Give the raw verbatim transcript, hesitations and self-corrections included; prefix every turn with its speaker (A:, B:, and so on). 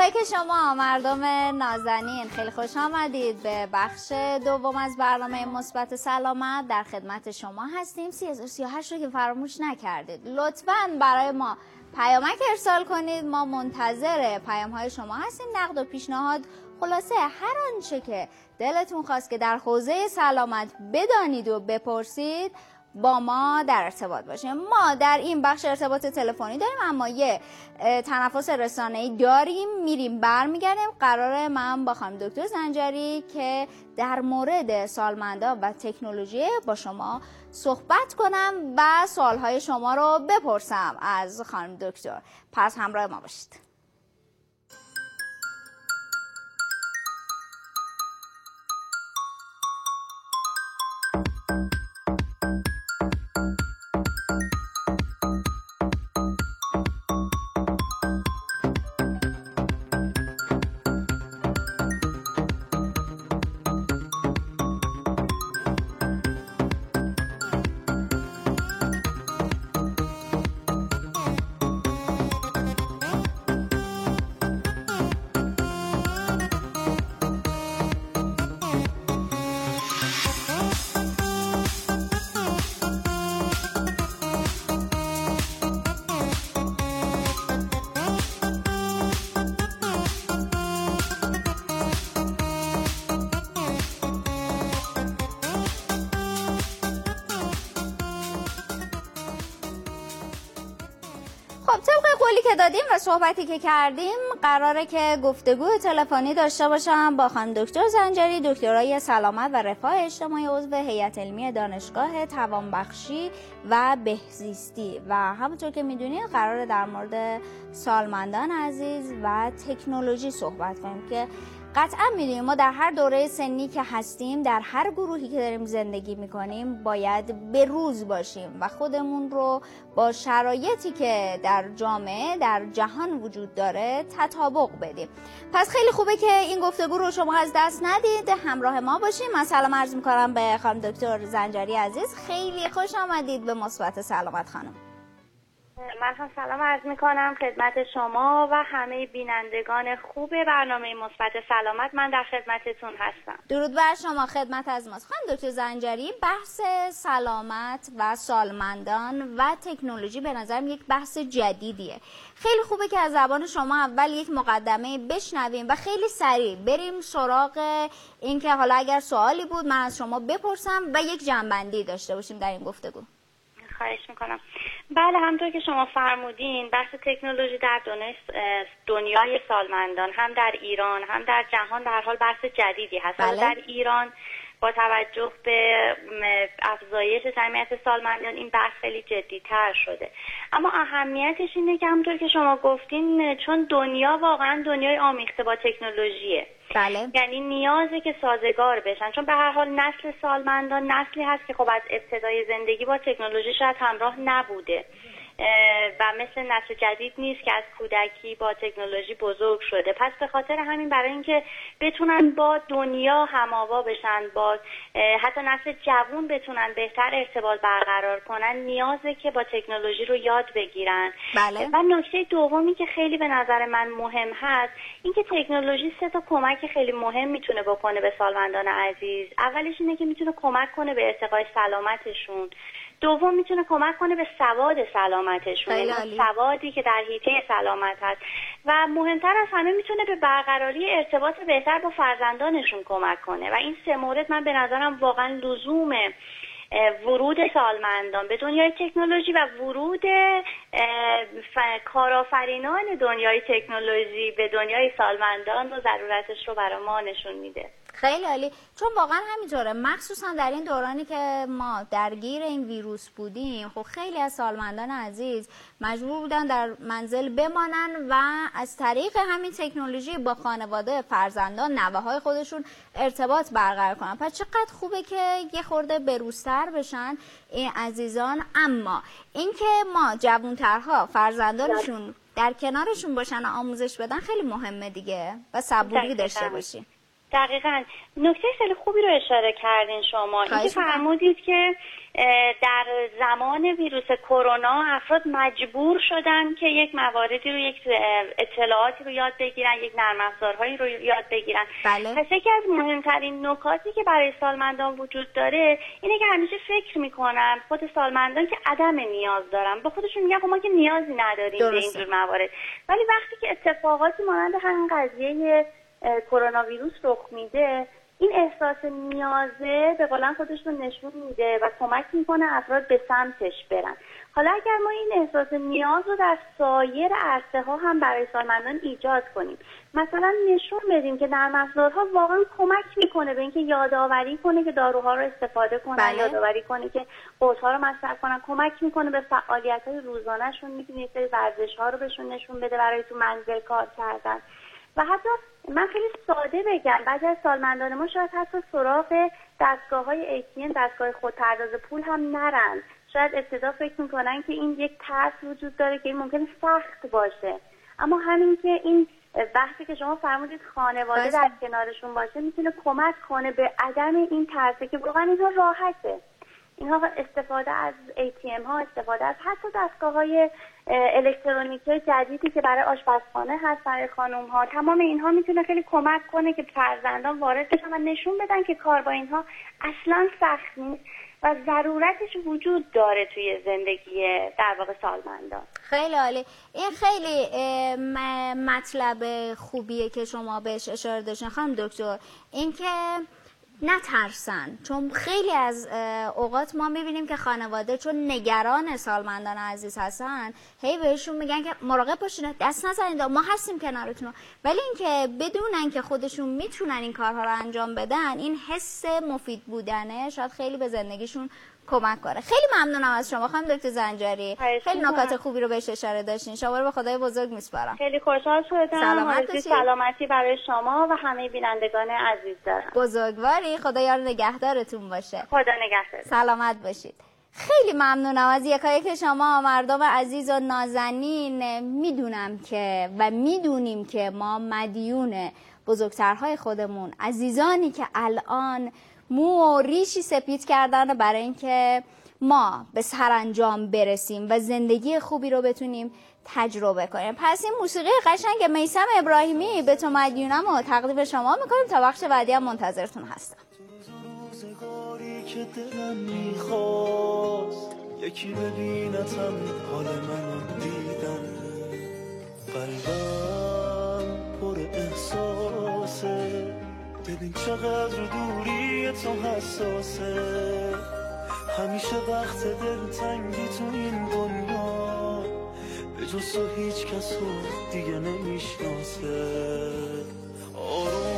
A: تک شما مردم نازنین، خیلی خوش آمدید به بخش دوم از برنامه مثبت سلامت. در خدمت شما هستیم. سه هزار و سی و هشت رو که فراموش نکردید. لطفاً برای ما پیامک ارسال کنید. ما منتظر پیام های شما هستیم. نقد و پیشنهاد، خلاصه هر آنچه که دلتون خواست که در حوزه سلامت بدانید و بپرسید با ما در ارتباط باشیم. ما در این بخش ارتباط تلفنی داریم، اما یه تنفس رسانه‌ای داریم، میریم برمیگردیم. قراره من با خانم دکتر زنجری که در مورد سالمندان و تکنولوژی با شما صحبت کنم و سوالهای شما رو بپرسم از خانم دکتر. پس همراه ما باشید. خب طبق قولی که دادیم و صحبتی که کردیم، قراره که گفتگو تلفنی داشته باشم با خانم دکتر زنجری، دکترای سلامت و رفاه اجتماعی، عضو هیئت علمی دانشگاه توانبخشی و بهزیستی. و همونطور که میدونید قراره در مورد سالمندان عزیز و تکنولوژی صحبت کنیم که قطعا میدونیم ما در هر دوره سنی که هستیم، در هر گروهی که داریم زندگی میکنیم، باید به روز باشیم و خودمون رو با شرایطی که در جامعه، در جهان وجود داره تطابق بدیم. پس خیلی خوبه که این گفتگو رو شما از دست ندید، همراه ما باشیم. من سلام عرض میکنم به خانم دکتر زنجری عزیز. خیلی خوش آمدید به مثبت سلامت خانم.
B: من هم سلام عرض میکنم خدمت شما و همه بینندگان خوب برنامه مثبت سلامت. من در خدمتتون هستم.
A: درود بر شما، خدمت از ماست. خانم دکتر زنجری، بحث سلامت و سالمندان و تکنولوژی به نظرم یک بحث جدیدیه. خیلی خوبه که از زبان شما اول یک مقدمه بشنویم و خیلی سریع بریم سراغ این که حالا اگر سوالی بود من از شما بپرسم و یک جنبندی داشته باشیم در این گفتگو.
B: خواهش میکنم. بله، همونطور که شما فرمودین، بحث تکنولوژی در دنیای سالمندان هم در ایران هم در جهان در حال بحث جدیدی هست.
A: بله.
B: در ایران با توجه به افزایش جمعیت سالمندان این بحث خیلی جدی‌تر شده، اما اهمیتش اینه که همونطور که شما گفتین، چون دنیا واقعا دنیای آمیخته با تکنولوژیه.
A: بله.
B: یعنی نیازه که سازگار بشن، چون به هر حال نسل سالمندان نسلی هست که خب از ابتدای زندگی با تکنولوژی شاید همراه نبوده و مثل نسل جدید نیست که از کودکی با تکنولوژی بزرگ شده. پس به خاطر همین برای اینکه بتونن با دنیا هم‌آوا بشن، با حتی نسل جوان بتونن بهتر ارتباط برقرار کنن، نیازه که با تکنولوژی رو یاد بگیرن.
A: بله.
B: و نکته دومی که خیلی به نظر من مهم هست اینکه تکنولوژی سه تا کمک خیلی مهم میتونه بکنه به سالمندان عزیز. اولش اینه که میتونه کمک کنه به ارتقای سلامتشون. دوم میتونه کمک کنه به سواد سلامتشون، سوادی که در حیطه سلامت هست. و مهمتر از همه میتونه به برقراری ارتباط بهتر با فرزندانشون کمک کنه. و این سه مورد من به نظرم واقعا لزوم ورود سالمندان به دنیای تکنولوژی و ورود کارآفرینان دنیای تکنولوژی به دنیای سالمندان و ضرورتش رو برای ما نشون میده.
A: خیلی عالی، چون واقعا همینطوره، مخصوصا در این دورانی که ما درگیر این ویروس بودیم. خب خیلی از سالمندان عزیز مجبور بودن در منزل بمانن و از طریق همین تکنولوژی با خانواده، فرزندان، نوه‌های خودشون ارتباط برقرار کنن. پس چقدر خوبه که یه خورده بروزتر بشن این عزیزان. اما اینکه ما جوان‌ترها فرزندانشون در کنارشون باشن و آموزش بدن خیلی مهمه دیگه و صبوری داشته باشیم.
B: دقیقاً نکته خیلی خوبی رو اشاره کردین شما. اینکه فرمودید که در زمان ویروس کرونا افراد مجبور شدن که یک مواردی رو، یک اطلاعاتی رو یاد بگیرن، یک نرم افزارهایی رو یاد بگیرن.
A: بله.
B: پس یکی از مهمترین نکاتی که برای سالمندان وجود داره اینه که همیشه فکر میکنن خود سالمندان که عدم نیاز دارن، به خودشون میگن ما که نیازی نداریم به اینجور موارد. ولی وقتی که اتفاقاتی مانند همین قضیه کرونا ویروس رخ میده، این احساس نیازه به قولن خودش رو نشون میده و کمک میکنه افراد به سمتش برن. حالا اگر ما این احساس نیاز رو در سایر عرصه ها هم برای سالمندان ایجاد کنیم، مثلا نشون بدیم که نرم افزارها واقعا کمک میکنه به اینکه یادآوری کنه که داروها رو استفاده کنن، بله. یادآوری کنه که قرص‌ها رو مصرف کنن، کمک میکنه به فعالیت‌های روزانه‌شون، میتونه یه سری ورزش‌ها رو بهشون نشون بده برای تو منزل کار کردن. و حتی من خیلی ساده بگم، بعضی از سالمندان ما شاید حتی سراغ دستگاه‌های ای تی ام، دستگاه خودپرداز پول هم نرن. شاید ابتدا فکر میکنن که این یک ترس وجود داره که این ممکنه سخت باشه، اما همین که این بحثی که شما فرمودید خانواده در کنارشون باشه میتونه کمک کنه به عدم این ترسه که واقعا اینها راحته. اینها استفاده از ای تی ام ها، استفاده از حتی دستگاه های الکترونیکی جدیدی که برای آشپزخانه هست برای خانم ها، تمام اینها میتونه خیلی کمک کنه که فرزندان وارد بشن و نشون بدن که کار با اینها اصلا سخت نیست و ضرورتش وجود داره توی زندگی در واقع سالمندان.
A: خیلی عالی. این خیلی مطلب خوبیه که شما بهش اشاره داشتین خانم دکتر، اینکه نترسن، چون خیلی از اوقات ما میبینیم که خانواده چون نگران سالمندان عزیز هستن هی بهشون میگن که مراقب باشین، دست نزنید، ما هستیم کنارتون، ولی اینکه بدونن که خودشون میتونن این کارها رو انجام بدن، این حس مفید بودنه شاید خیلی به زندگیشون کمک کنه. خیلی ممنونم از شما خانم دکتر زنجانی، خیلی نکات خوبی رو بهش اشاره داشتین. شما رو به خدای بزرگ میسپارم.
B: خیلی خوشحال شدم.
A: سلامت
B: سلامتی برای شما و همه بینندگان عزیز دارم.
A: بزرگواری، خدا یار نگهدارتون باشه.
B: خدا نگهدار.
A: سلامت باشید. خیلی ممنونم از یکایک شما مردم عزیز و نازنین. میدونم که و میدونیم که ما مدیون بزرگترهای خودمون، عزیزانی که الان مو و ریشی سپید کردن برای اینکه ما به سرانجام برسیم و زندگی خوبی رو بتونیم تجربه کنیم. پس این موسیقی قشنگ میثم ابراهیمی به تو مدیونم و تقدیم شما میکنیم. تا بخش بعدی هم منتظرتون هستم.
C: روزگاری که دلم میخواست یکی ببینتم حال منو دیدن، قلبم پر احساسه، ببین چقدر دوری تو حساسه، همیشه وقت دلتنگی تو این دنیا به جز تو هیچ کس رو دیگه نمیشناسه. آروم